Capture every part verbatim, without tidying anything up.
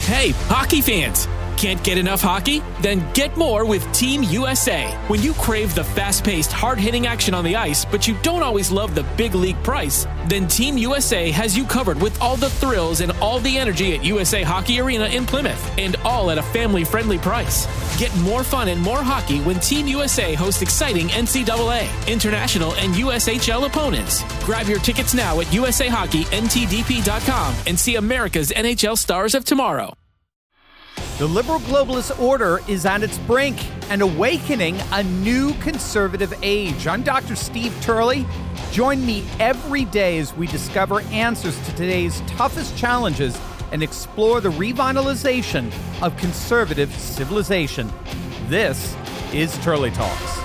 Hey, hockey fans! Can't get enough hockey? Then get more with Team U S A. When you crave the fast-paced, hard-hitting action on the ice, but you don't always love the big league price, then Team U S A has you covered with all the thrills and all the energy at U S A Hockey Arena in Plymouth, and all at a family-friendly price. Get more fun and more hockey when Team U S A hosts exciting N C double A, international, and U S H L opponents. Grab your tickets now at U S A Hockey N T D P dot com and see America's N H L stars of tomorrow. The liberal globalist order is at its brink and awakening a new conservative age. I'm Doctor Steve Turley. Join me every day as we discover answers to today's toughest challenges and explore the revitalization of conservative civilization. This is Turley Talks.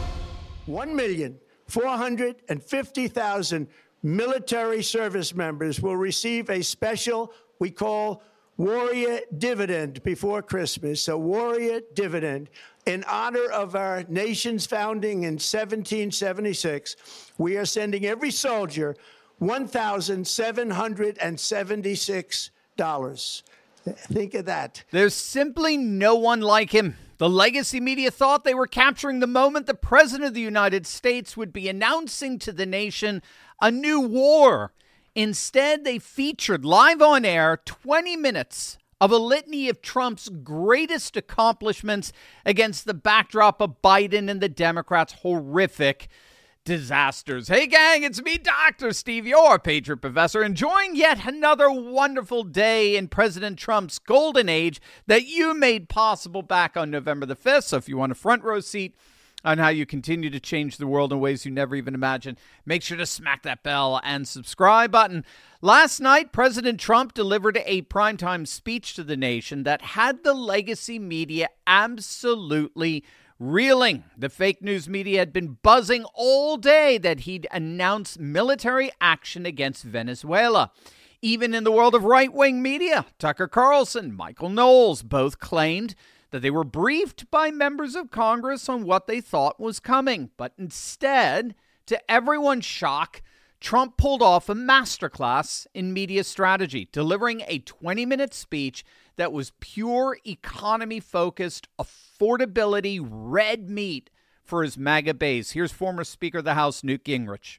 one million four hundred fifty thousand military service members will receive a special, we call Warrior Dividend before Christmas, a Warrior Dividend. In honor of our nation's founding in seventeen seventy-six, we are sending every soldier one thousand seven hundred seventy-six dollars. Think of that. There's simply no one like him. The legacy media thought they were capturing the moment the President of the United States would be announcing to the nation a new war. Instead, they featured live on air twenty minutes of a litany of Trump's greatest accomplishments against the backdrop of Biden and the Democrats' horrific disasters. Hey, gang, it's me, Doctor Steve, your Patriot Professor, enjoying yet another wonderful day in President Trump's golden age that you made possible back on November the fifth. So if you want a front row seat on how you continue to change the world in ways you never even imagined, make sure to smack that bell and subscribe button. Last night, President Trump delivered a primetime speech to the nation that had the legacy media absolutely reeling. The fake news media had been buzzing all day that he'd announced military action against Venezuela. Even in the world of right-wing media, Tucker Carlson, Michael Knowles both claimed that they were briefed by members of Congress on what they thought was coming. But instead, to everyone's shock, Trump pulled off a masterclass in media strategy, delivering a twenty-minute speech that was pure economy-focused, affordability, red meat for his MAGA base. Here's former Speaker of the House, Newt Gingrich.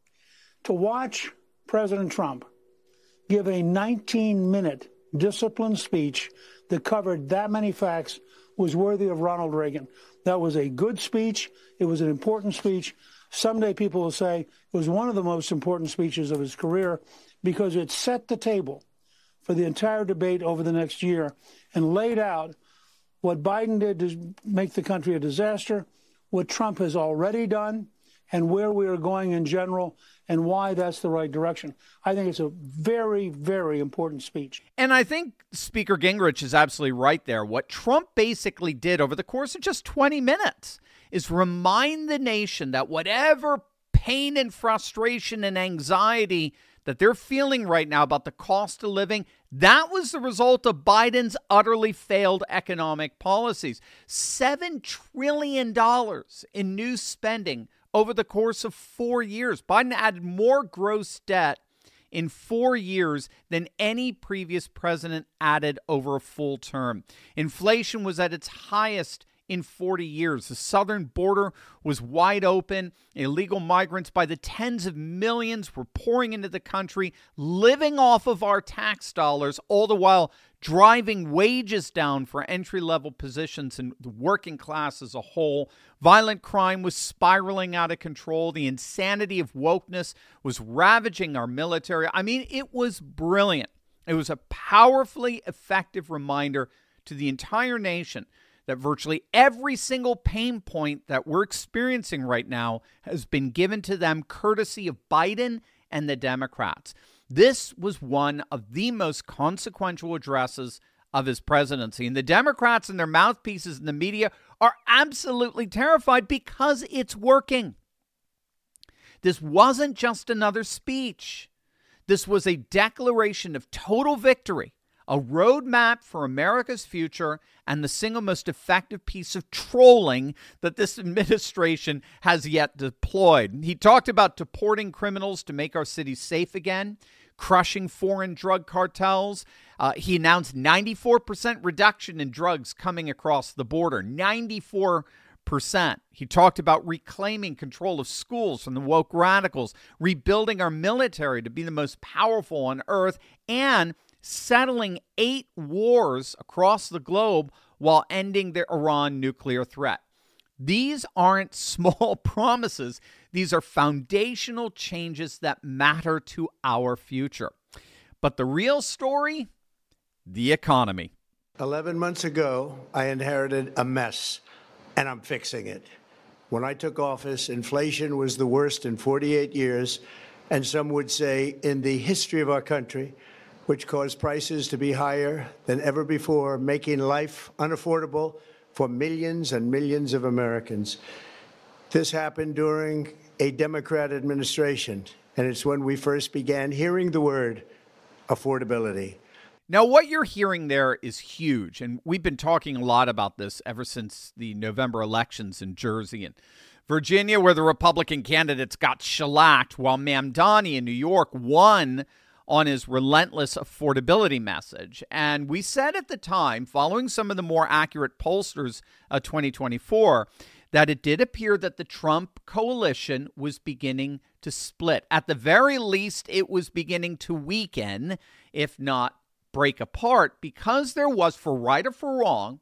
To watch President Trump give a nineteen-minute disciplined speech that covered that many facts was worthy of Ronald Reagan. That was a good speech. It was an important speech. Someday people will say it was one of the most important speeches of his career because it set the table for the entire debate over the next year and laid out what Biden did to make the country a disaster, what Trump has already done, and where we are going in general, and why that's the right direction. I think it's a very, very important speech. And I think Speaker Gingrich is absolutely right there. What Trump basically did over the course of just twenty minutes is remind the nation that whatever pain and frustration and anxiety that they're feeling right now about the cost of living, that was the result of Biden's utterly failed economic policies. seven trillion dollars in new spending over the course of four years. Biden added more gross debt in four years than any previous president added over a full term. Inflation was at its highest in forty years. The southern border was wide open. Illegal migrants by the tens of millions were pouring into the country, living off of our tax dollars, all the while driving wages down for entry-level positions in the working class as a whole. Violent crime was spiraling out of control. The insanity of wokeness was ravaging our military. I mean, it was brilliant. It was a powerfully effective reminder to the entire nation that virtually every single pain point that we're experiencing right now has been given to them courtesy of Biden and the Democrats. This was one of the most consequential addresses of his presidency. And the Democrats and their mouthpieces in the media are absolutely terrified because it's working. This wasn't just another speech. This was a declaration of total victory, a roadmap for America's future, and the single most effective piece of trolling that this administration has yet deployed. He talked about deporting criminals to make our cities safe again, crushing foreign drug cartels. Uh, he announced ninety-four percent reduction in drugs coming across the border. ninety-four percent. He talked about reclaiming control of schools from the woke radicals, rebuilding our military to be the most powerful on earth, and settling eight wars across the globe while ending the Iran nuclear threat. These aren't small promises. These are foundational changes that matter to our future. But the real story, the economy. eleven months ago, I inherited a mess, and I'm fixing it. When I took office, inflation was the worst in forty-eight years, and some would say in the history of our country, which caused prices to be higher than ever before, making life unaffordable for millions and millions of Americans. This happened during a Democrat administration, and it's when we first began hearing the word affordability. Now, what you're hearing there is huge, and we've been talking a lot about this ever since the November elections in Jersey and Virginia, where the Republican candidates got shellacked, while Mamdani in New York won on his relentless affordability message. And we said at the time, following some of the more accurate pollsters of twenty twenty-four, that it did appear that the Trump coalition was beginning to split. At the very least, it was beginning to weaken, if not break apart, because there was, for right or for wrong,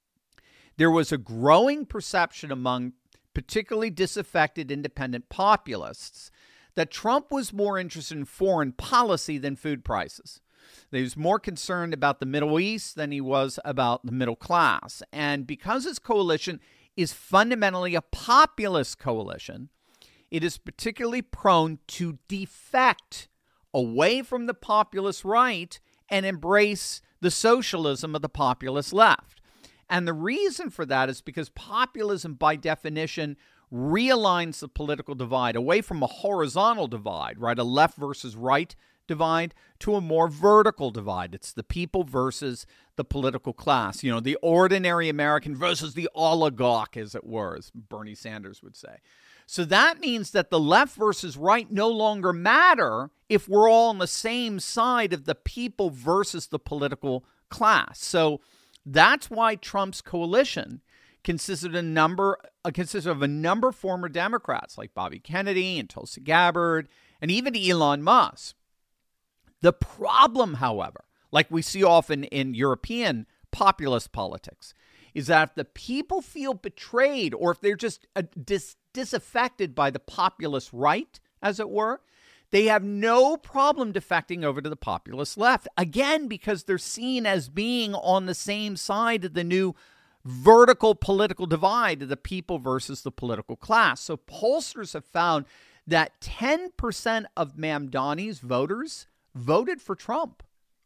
there was a growing perception among particularly disaffected independent populists that Trump was more interested in foreign policy than food prices. He was more concerned about the Middle East than he was about the middle class. And because his coalition is fundamentally a populist coalition, it is particularly prone to defect away from the populist right and embrace the socialism of the populist left. And the reason for that is because populism, by definition, realigns the political divide away from a horizontal divide, right, a left versus right divide, to a more vertical divide. It's the people versus the political class, you know, the ordinary American versus the oligarch, as it were, as Bernie Sanders would say. So that means that the left versus right no longer matter if we're all on the same side of the people versus the political class. So that's why Trump's coalition consisted of a number uh, consisted of a number of former Democrats like Bobby Kennedy and Tulsi Gabbard and even Elon Musk. The problem, however, like we see often in European populist politics, is that if the people feel betrayed or if they're just uh, dis- disaffected by the populist right, as it were, they have no problem defecting over to the populist left. Again, because they're seen as being on the same side of the new vertical political divide of the people versus the political class. So pollsters have found that ten percent of Mamdani's voters voted for Trump.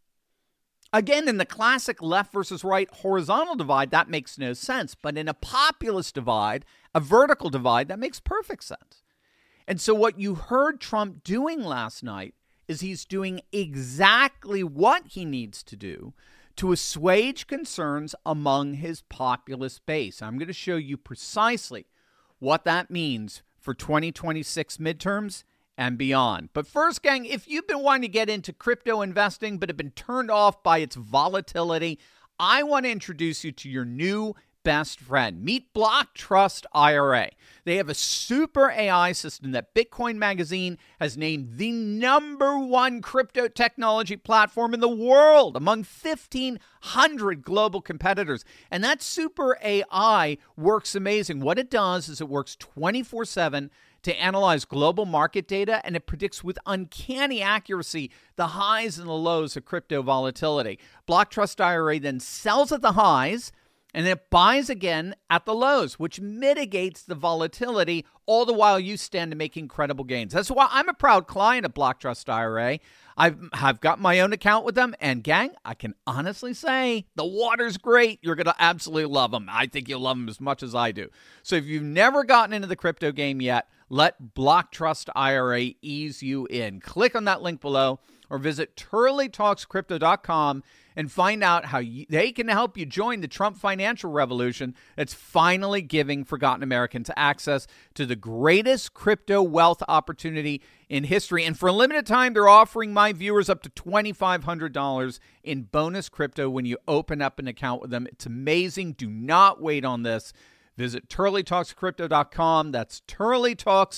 Again, in the classic left versus right horizontal divide, that makes no sense. But in a populist divide, a vertical divide, that makes perfect sense. And so what you heard Trump doing last night is he's doing exactly what he needs to do to assuage concerns among his populist base. I'm going to show you precisely what that means for twenty twenty-six midterms and beyond. But first, gang, if you've been wanting to get into crypto investing but have been turned off by its volatility, I want to introduce you to your new best friend. Meet Block Trust I R A. They have a super A I system that Bitcoin Magazine has named the number one crypto technology platform in the world among fifteen hundred global competitors. And that super A I works amazing. What it does is it works twenty-four seven to analyze global market data, and it predicts with uncanny accuracy the highs and the lows of crypto volatility. Block Trust I R A then sells at the highs, and then it buys again at the lows, which mitigates the volatility, all the while you stand to make incredible gains. That's why I'm a proud client of Block Trust I R A. I've, I've got my own account with them, and gang, I can honestly say the water's great. You're going to absolutely love them. I think you'll love them as much as I do. So if you've never gotten into the crypto game yet, let Block Trust I R A ease you in. Click on that link below. or visit turley talks crypto dot com and find out how you, they can help you join the Trump financial revolution that's finally giving forgotten Americans access to the greatest crypto wealth opportunity in history. And for a limited time, they're offering my viewers up to twenty-five hundred dollars in bonus crypto when you open up an account with them. It's amazing. Do not wait on this. Visit turley talks crypto dot com. That's turley talks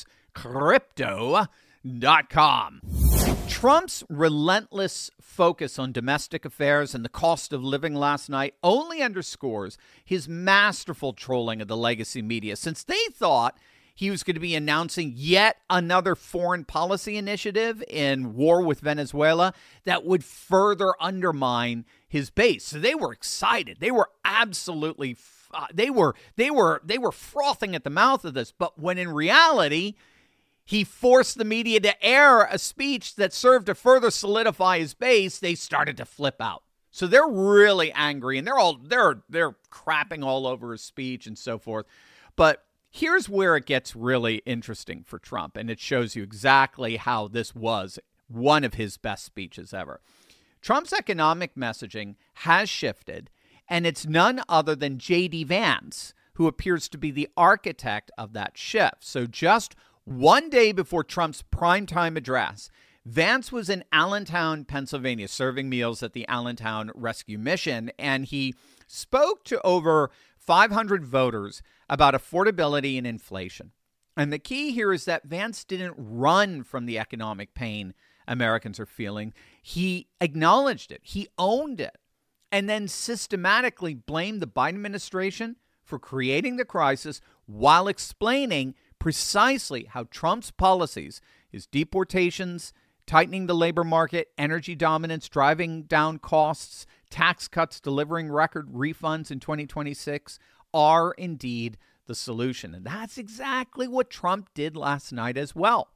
crypto dot com. Trump's relentless focus on domestic affairs and the cost of living last night only underscores his masterful trolling of the legacy media, since they thought he was going to be announcing yet another foreign policy initiative in war with Venezuela that would further undermine his base. So they were excited. They were absolutely uh, they were they were they were frothing at the mouth of this. But when in reality, he forced the media to air a speech that served to further solidify his base, they started to flip out. So they're really angry, and they're all they're they're crapping all over his speech and so forth. But here's where it gets really interesting for Trump, and it shows you exactly how this was one of his best speeches ever. Trump's economic messaging has shifted, and it's none other than J D Vance, who appears to be the architect of that shift. So just one day before Trump's primetime address, Vance was in Allentown, Pennsylvania, serving meals at the Allentown Rescue Mission, and he spoke to over five hundred voters about affordability and inflation. And the key here is that Vance didn't run from the economic pain Americans are feeling. He acknowledged it. He owned it, and then systematically blamed the Biden administration for creating the crisis while explaining precisely how Trump's policies, his deportations, tightening the labor market, energy dominance, driving down costs, tax cuts, delivering record refunds in twenty twenty-six, are indeed the solution. And that's exactly what Trump did last night as well.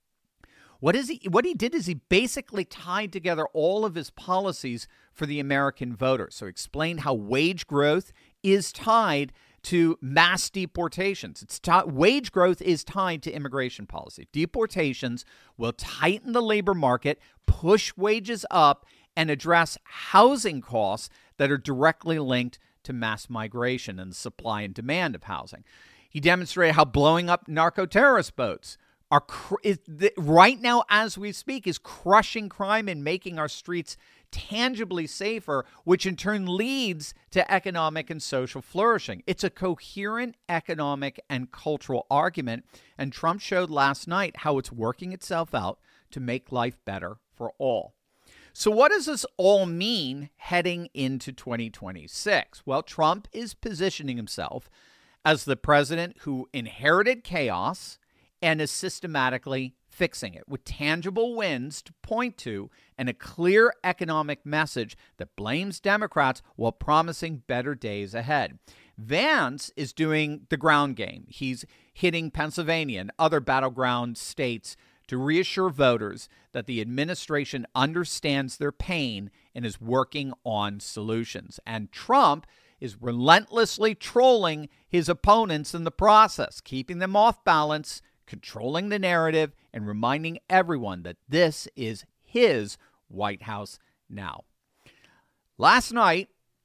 What is he? What he did is he basically tied together all of his policies for the American voter. So he explained how wage growth is tied to mass deportations. It's t- wage growth is tied to immigration policy. Deportations will tighten the labor market, push wages up, and address housing costs that are directly linked to mass migration and the supply and demand of housing. He demonstrated how blowing up narco-terrorist boats are cr- is the, right now, as we speak, is crushing crime and making our streets tangibly safer, which in turn leads to economic and social flourishing. It's a coherent economic and cultural argument, and Trump showed last night how it's working itself out to make life better for all. So what does this all mean heading into twenty twenty-six? Well, Trump is positioning himself as the president who inherited chaos and is systematically fixing it with tangible wins to point to and a clear economic message that blames Democrats while promising better days ahead. Vance is doing the ground game. He's hitting Pennsylvania and other battleground states to reassure voters that the administration understands their pain and is working on solutions. And Trump is relentlessly trolling his opponents in the process, keeping them off balance, controlling the narrative, and reminding everyone that this is his White House now. Last night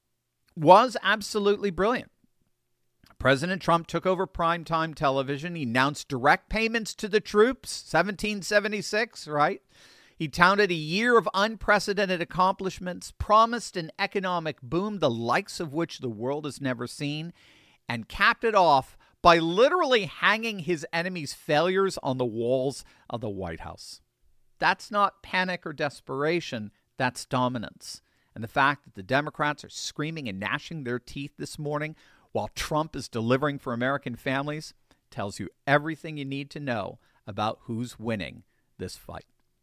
was absolutely brilliant. President Trump took over primetime television. He announced direct payments to the troops, seventeen seventy-six, right? He touted a year of unprecedented accomplishments, promised an economic boom the likes of which the world has never seen, and capped it off by literally hanging his enemies' failures on the walls of the White House. That's not panic or desperation, that's dominance. And the fact that the Democrats are screaming and gnashing their teeth this morning while Trump is delivering for American families tells you everything you need to know about who's winning this fight.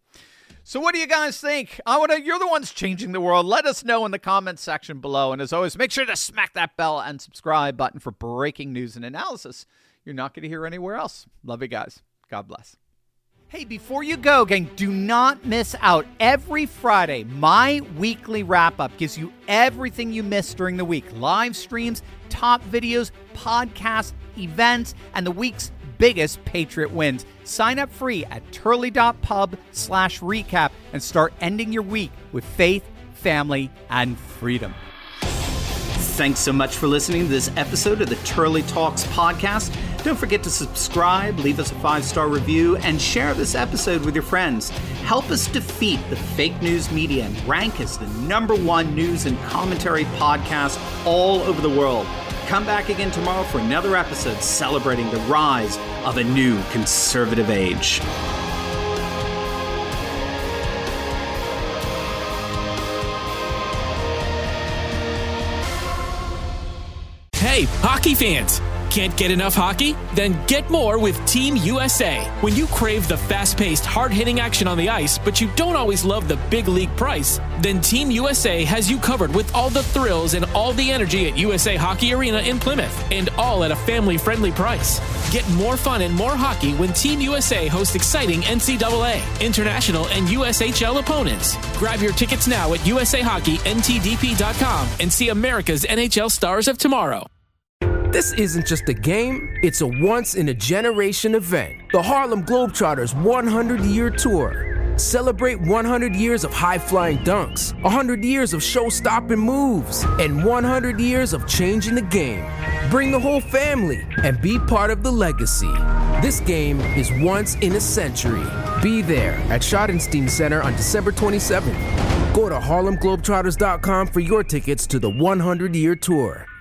So what do you guys think? I want to, you're the ones changing the world. Let us know in the comments section below. And as always, make sure to smack that bell and subscribe button for breaking news and analysis you're not going to hear anywhere else. Love you guys. God bless. Hey, before you go, gang, do not miss out. Every Friday, my weekly wrap-up gives you everything you missed during the week. Live streams, top videos, podcasts, events, and the week's biggest Patriot wins. Sign up free at turley.pub slash recap and start ending your week with faith, family, and freedom. Thanks so much for listening to this episode of the Turley Talks podcast. Don't forget to subscribe, leave us a five-star review, and share this episode with your friends. Help us defeat the fake news media and rank as the number one news and commentary podcast all over the world. Come back again tomorrow for another episode celebrating the rise of a new conservative age. Hey, hockey fans! Can't get enough hockey? Then get more with Team U S A. When you crave the fast-paced, hard-hitting action on the ice, but you don't always love the big league price, then Team U S A has you covered with all the thrills and all the energy at U S A Hockey Arena in Plymouth, and all at a family-friendly price. Get more fun and more hockey when Team U S A hosts exciting N C double A, international, and U S H L opponents. Grab your tickets now at U S A Hockey N T D P dot com and see America's N H L stars of tomorrow. This isn't just a game, it's a once-in-a-generation event. The Harlem Globetrotters one hundred year Tour. Celebrate one hundred years of high-flying dunks, one hundred years of show-stopping moves, and one hundred years of changing the game. Bring the whole family and be part of the legacy. This game is once in a century. Be there at Schottenstein Center on December twenty-seventh. Go to harlem globetrotters dot com for your tickets to the one hundred year Tour.